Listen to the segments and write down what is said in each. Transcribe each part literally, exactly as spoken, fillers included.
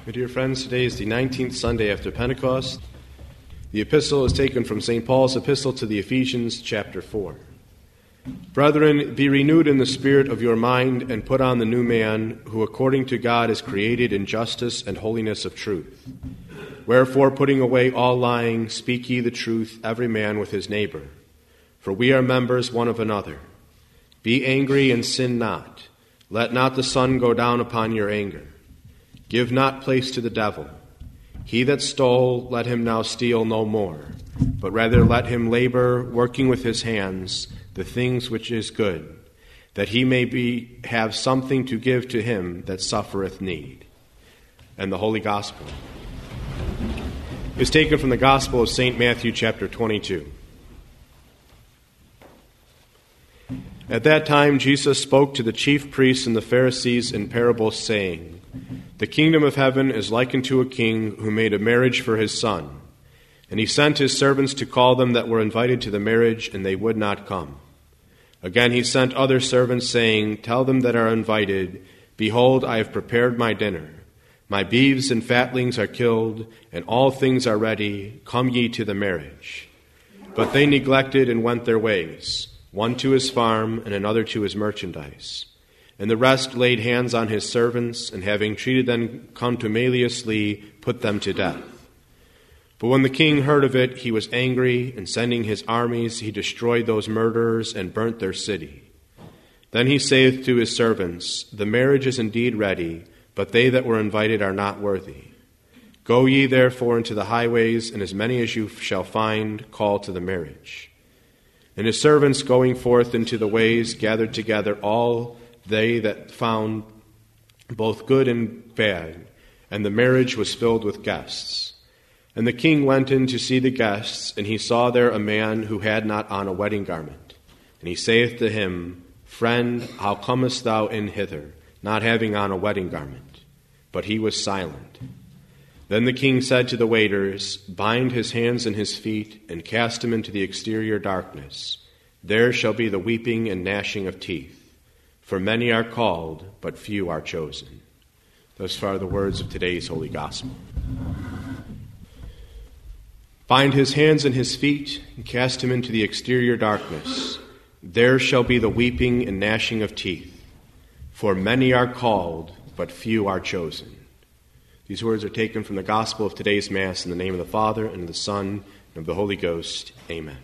My dear friends, today is the nineteenth Sunday after Pentecost. The epistle is taken from Saint Paul's epistle to the Ephesians, chapter four. Brethren, be renewed in the spirit of your mind, and put on the new man, who according to God is created in justice and holiness of truth. Wherefore, putting away all lying, speak ye the truth, every man with his neighbor. For we are members one of another. Be angry and sin not. Let not the sun go down upon your anger. Give not place to the devil. He that stole, let him now steal no more, but rather let him labor, working with his hands, the things which is good, that he may be have something to give to him that suffereth need. And the Holy Gospel is taken from the Gospel of Saint Matthew, chapter twenty-two. At that time Jesus spoke to the chief priests and the Pharisees in parables, saying, The kingdom of heaven is likened to a king who made a marriage for his son. And he sent his servants to call them that were invited to the marriage, and they would not come. Again he sent other servants, saying, Tell them that are invited, Behold, I have prepared my dinner. My beeves and fatlings are killed, and all things are ready. Come ye to the marriage. But they neglected and went their ways, one to his farm and another to his merchandise. And the rest laid hands on his servants, and having treated them contumeliously, put them to death. But when the king heard of it, he was angry, and sending his armies, he destroyed those murderers and burnt their city. Then he saith to his servants, The marriage is indeed ready, but they that were invited are not worthy. Go ye therefore into the highways, and as many as you shall find, call to the marriage. And his servants going forth into the ways gathered together all they that found, both good and bad, and the marriage was filled with guests. And the king went in to see the guests, and he saw there a man who had not on a wedding garment. And he saith to him, Friend, how comest thou in hither, not having on a wedding garment? But he was silent. Then the king said to the waiters, Bind his hands and his feet, and cast him into the exterior darkness. There shall be the weeping and gnashing of teeth. For many are called, but few are chosen. Thus far the words of today's Holy Gospel. Bind his hands and his feet, and cast him into the exterior darkness. There shall be the weeping and gnashing of teeth. For many are called, but few are chosen. These words are taken from the Gospel of today's Mass in the name of the Father, and of the Son, and of the Holy Ghost. Amen.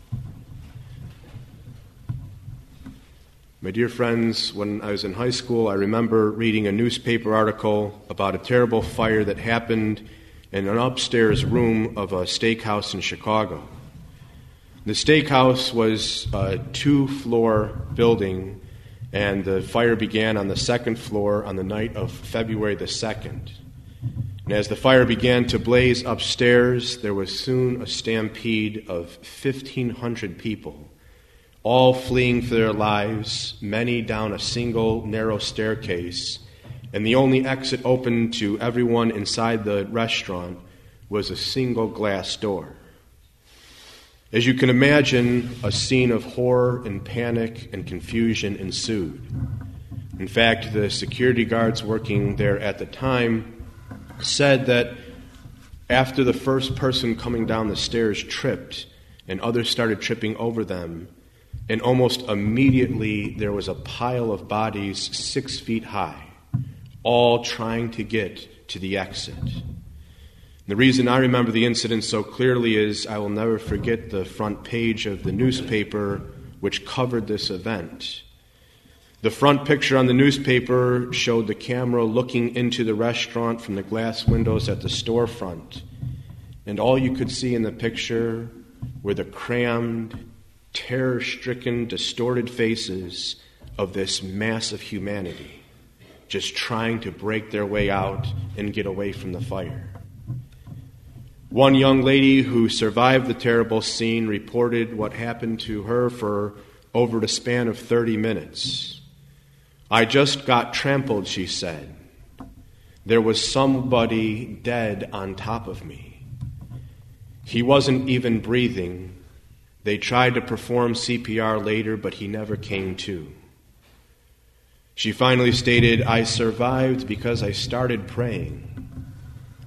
My dear friends, when I was in high school, I remember reading a newspaper article about a terrible fire that happened in an upstairs room of a steakhouse in Chicago. The steakhouse was a two-floor building, and the fire began on the second floor on the night of February the second. And as the fire began to blaze upstairs, there was soon a stampede of fifteen hundred people, all fleeing for their lives, many down a single narrow staircase, and the only exit open to everyone inside the restaurant was a single glass door. As you can imagine, a scene of horror and panic and confusion ensued. In fact, the security guards working there at the time said that after the first person coming down the stairs tripped and others started tripping over them, and almost immediately there was a pile of bodies six feet high, all trying to get to the exit. The reason I remember the incident so clearly is I will never forget the front page of the newspaper which covered this event. The front picture on the newspaper showed the camera looking into the restaurant from the glass windows at the storefront, and all you could see in the picture were the crammed, terror-stricken, distorted faces of this mass of humanity, just trying to break their way out and get away from the fire. One young lady who survived the terrible scene reported what happened to her for over the span of thirty minutes. I just got trampled, she said. There was somebody dead on top of me. He wasn't even breathing. They tried to perform C P R later, but he never came to. She finally stated, I survived because I started praying.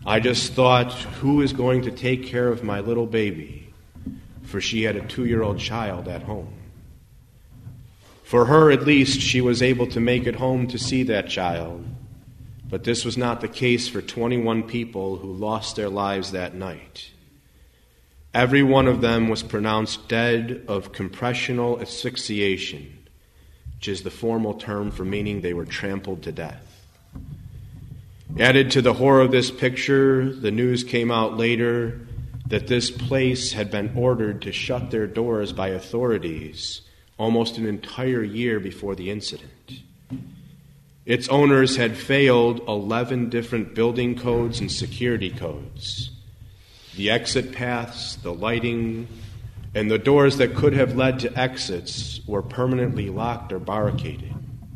I just thought, who is going to take care of my little baby? For she had a two-year-old child at home. For her, at least, she was able to make it home to see that child. But this was not the case for twenty-one people who lost their lives that night. Every one of them was pronounced dead of compressional asphyxiation, which is the formal term for meaning they were trampled to death. Added to the horror of this picture, the news came out later that this place had been ordered to shut their doors by authorities almost an entire year before the incident. Its owners had failed eleven different building codes and security codes. The exit paths, the lighting, and the doors that could have led to exits were permanently locked or barricaded.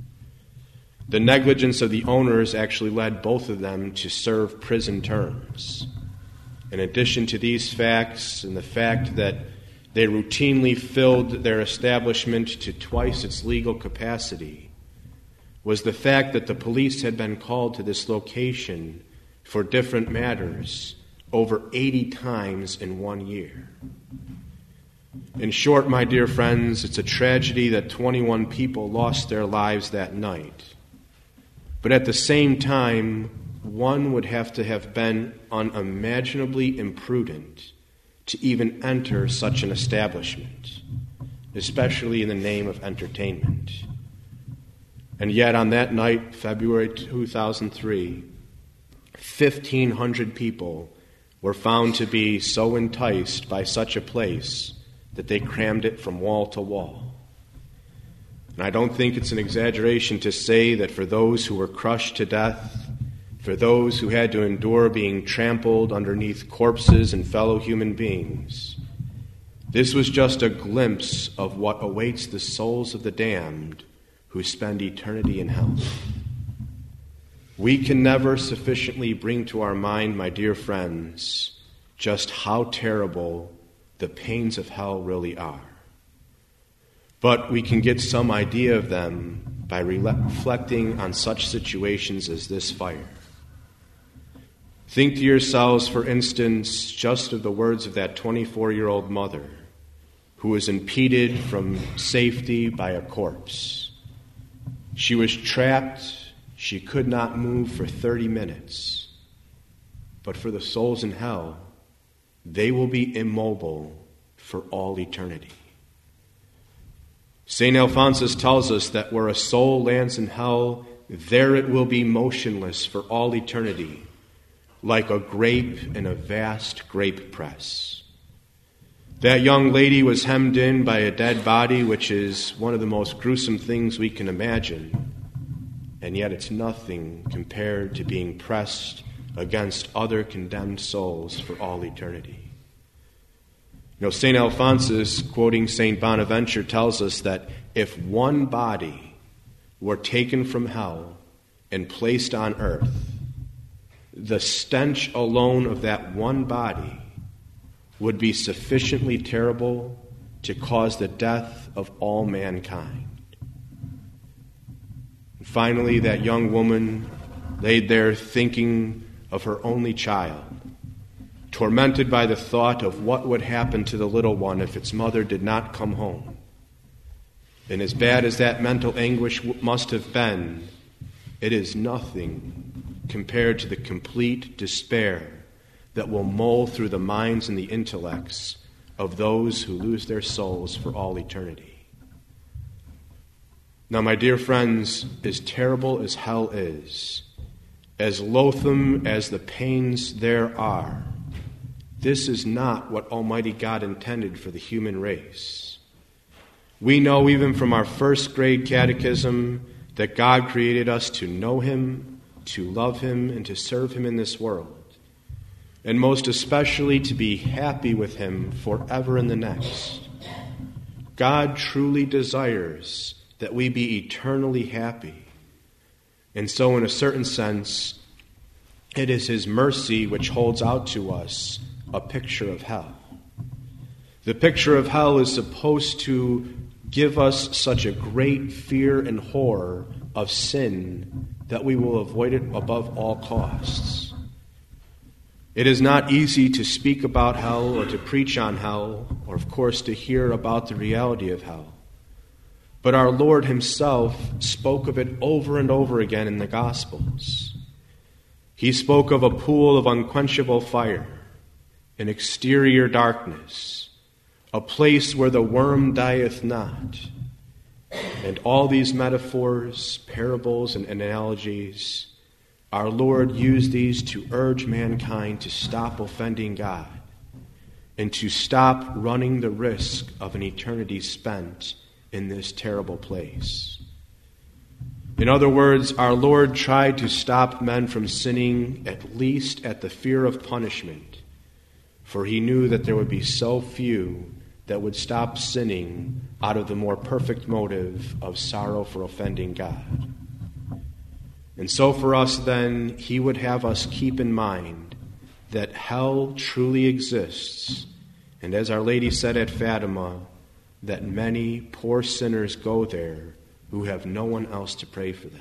The negligence of the owners actually led both of them to serve prison terms. In addition to these facts and the fact that they routinely filled their establishment to twice its legal capacity, was the fact that the police had been called to this location for different matters over eighty times in one year. In short, my dear friends, it's a tragedy that twenty-one people lost their lives that night. But at the same time, one would have to have been unimaginably imprudent to even enter such an establishment, especially in the name of entertainment. And yet on that night, February two thousand three, fifteen hundred people were found to be so enticed by such a place that they crammed it from wall to wall. And I don't think it's an exaggeration to say that for those who were crushed to death, for those who had to endure being trampled underneath corpses and fellow human beings, this was just a glimpse of what awaits the souls of the damned who spend eternity in hell. We can never sufficiently bring to our mind, my dear friends, just how terrible the pains of hell really are. But we can get some idea of them by reflecting on such situations as this fire. Think to yourselves, for instance, just of the words of that twenty-four-year-old mother who was impeded from safety by a corpse. She was trapped. She could not move for thirty minutes. But for the souls in hell, they will be immobile for all eternity. Saint Alphonsus tells us that where a soul lands in hell, there it will be motionless for all eternity, like a grape in a vast grape press. That young lady was hemmed in by a dead body, which is one of the most gruesome things we can imagine, and yet it's nothing compared to being pressed against other condemned souls for all eternity. You know, Saint Alphonsus, quoting Saint Bonaventure, tells us that if one body were taken from hell and placed on earth, the stench alone of that one body would be sufficiently terrible to cause the death of all mankind. And finally, that young woman laid there thinking of her only child, tormented by the thought of what would happen to the little one if its mother did not come home. And as bad as that mental anguish must have been, it is nothing compared to the complete despair that will mull through the minds and the intellects of those who lose their souls for all eternity. Now, my dear friends, as terrible as hell is, as loathsome as the pains there are, this is not what Almighty God intended for the human race. We know even from our first grade catechism that God created us to know Him, to love Him, and to serve Him in this world, and most especially to be happy with Him forever in the next. God truly desires that we be eternally happy. And so in a certain sense, it is His mercy which holds out to us a picture of hell. The picture of hell is supposed to give us such a great fear and horror of sin that we will avoid it above all costs. It is not easy to speak about hell or to preach on hell, or of course to hear about the reality of hell. But our Lord himself spoke of it over and over again in the Gospels. He spoke of a pool of unquenchable fire, an exterior darkness, a place where the worm dieth not. And all these metaphors, parables, and analogies, our Lord used these to urge mankind to stop offending God and to stop running the risk of an eternity spent in this terrible place. In other words, our Lord tried to stop men from sinning, at least at the fear of punishment, for he knew that there would be so few that would stop sinning out of the more perfect motive of sorrow for offending God. And so for us then, he would have us keep in mind that hell truly exists, and as Our Lady said at Fatima, that many poor sinners go there who have no one else to pray for them.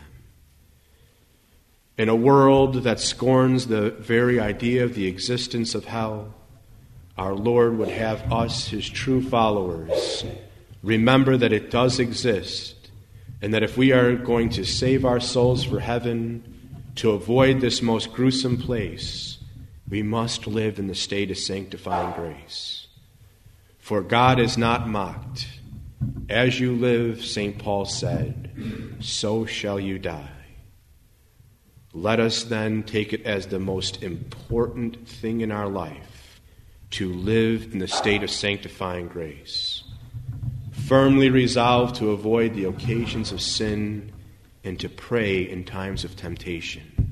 In a world that scorns the very idea of the existence of hell, our Lord would have us, his true followers, remember that it does exist, and that if we are going to save our souls for heaven, to avoid this most gruesome place, we must live in the state of sanctifying grace. For God is not mocked. As you live, Saint Paul said, so shall you die. Let us then take it as the most important thing in our life to live in the state of sanctifying grace, firmly resolved to avoid the occasions of sin and to pray in times of temptation.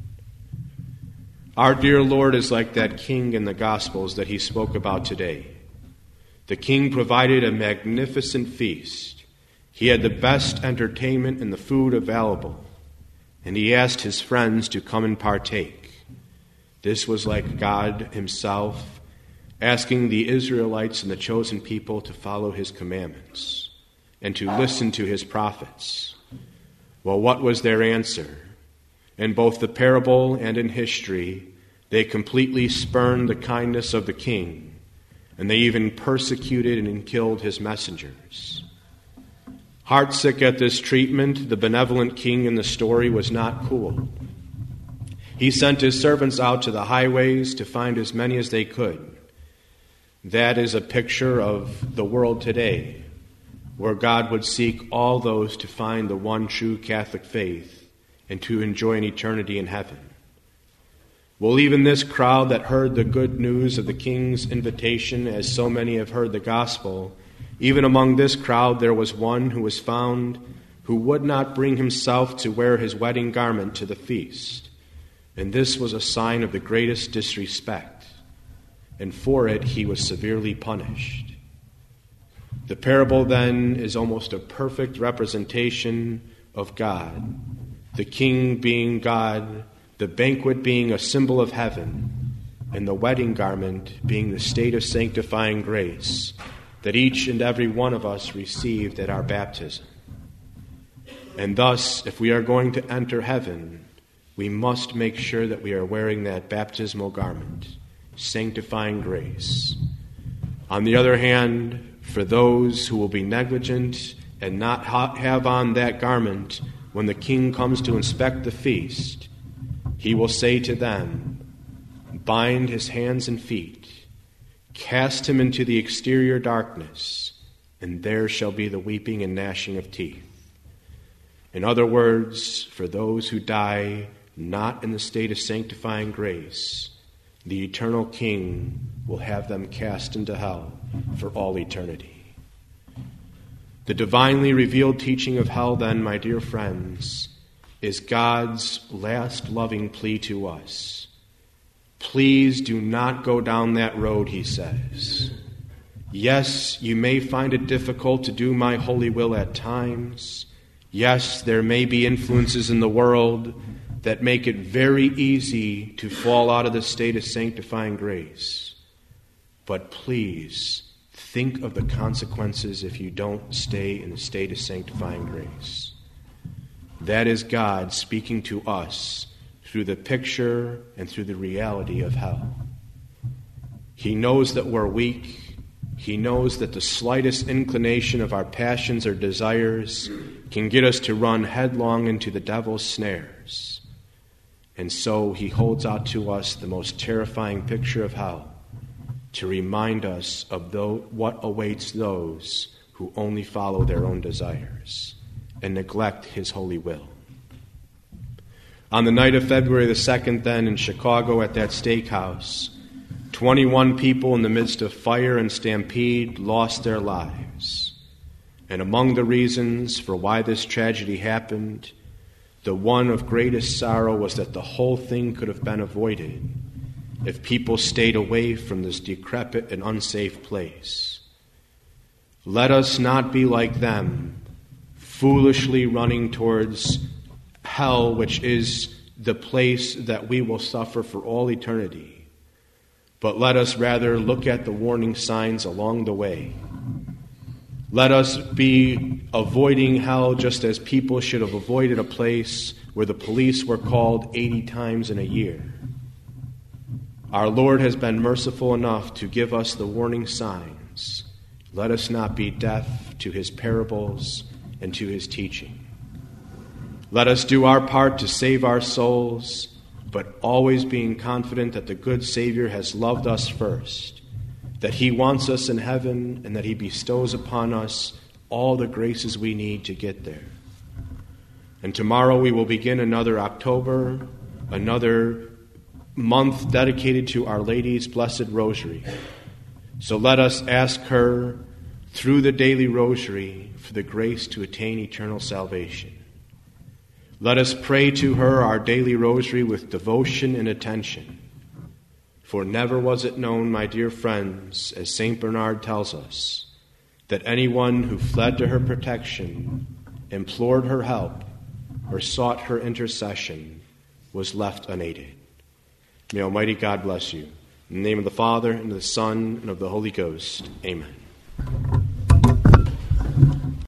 Our dear Lord is like that king in the Gospels that he spoke about today. The king provided a magnificent feast. He had the best entertainment and the food available, and he asked his friends to come and partake. This was like God himself asking the Israelites and the chosen people to follow his commandments and to listen to his prophets. Well, what was their answer? In both the parable and in history, they completely spurned the kindness of the king, and they even persecuted and killed his messengers. Heartsick at this treatment, the benevolent king in the story was not cool. He sent his servants out to the highways to find as many as they could. That is a picture of the world today, where God would seek all those to find the one true Catholic faith and to enjoy an eternity in heaven. Well, even this crowd that heard the good news of the king's invitation, as so many have heard the gospel, even among this crowd there was one who was found who would not bring himself to wear his wedding garment to the feast. And this was a sign of the greatest disrespect, and for it he was severely punished. The parable then is almost a perfect representation of God, the king being God, the banquet being a symbol of heaven, and the wedding garment being the state of sanctifying grace that each and every one of us received at our baptism. And thus, if we are going to enter heaven, we must make sure that we are wearing that baptismal garment, sanctifying grace. On the other hand, for those who will be negligent and not ha- have on that garment when the king comes to inspect the feast, he will say to them, bind his hands and feet, cast him into the exterior darkness, and there shall be the weeping and gnashing of teeth. In other words, for those who die not in the state of sanctifying grace, the eternal king will have them cast into hell for all eternity. The divinely revealed teaching of hell, then, my dear friends, is God's last loving plea to us. Please do not go down that road, he says. Yes, you may find it difficult to do my holy will at times. Yes, there may be influences in the world that make it very easy to fall out of the state of sanctifying grace. But please, think of the consequences if you don't stay in the state of sanctifying grace. That is God speaking to us through the picture and through the reality of hell. He knows that we're weak. He knows that the slightest inclination of our passions or desires can get us to run headlong into the devil's snares. And so he holds out to us the most terrifying picture of hell to remind us of those, what awaits those who only follow their own desires and neglect his holy will. On the night of February the second, then, in Chicago at that steakhouse, twenty-one people in the midst of fire and stampede lost their lives. And among the reasons for why this tragedy happened, the one of greatest sorrow was that the whole thing could have been avoided if people stayed away from this decrepit and unsafe place. Let us not be like them, foolishly running towards hell, which is the place that we will suffer for all eternity. But let us rather look at the warning signs along the way. Let us be avoiding hell just as people should have avoided a place where the police were called eighty times in a year. Our Lord has been merciful enough to give us the warning signs. Let us not be deaf to his parables and to his teaching. Let us do our part to save our souls, but always being confident that the good Savior has loved us first, that he wants us in heaven, and that he bestows upon us all the graces we need to get there. And tomorrow we will begin another October, another month dedicated to Our Lady's Blessed Rosary. So let us ask her, through the daily rosary, for the grace to attain eternal salvation. Let us pray to her our daily rosary with devotion and attention. For never was it known, my dear friends, as Saint Bernard tells us, that anyone who fled to her protection, implored her help, or sought her intercession was left unaided. May Almighty God bless you. In the name of the Father, and of the Son, and of the Holy Ghost. Amen.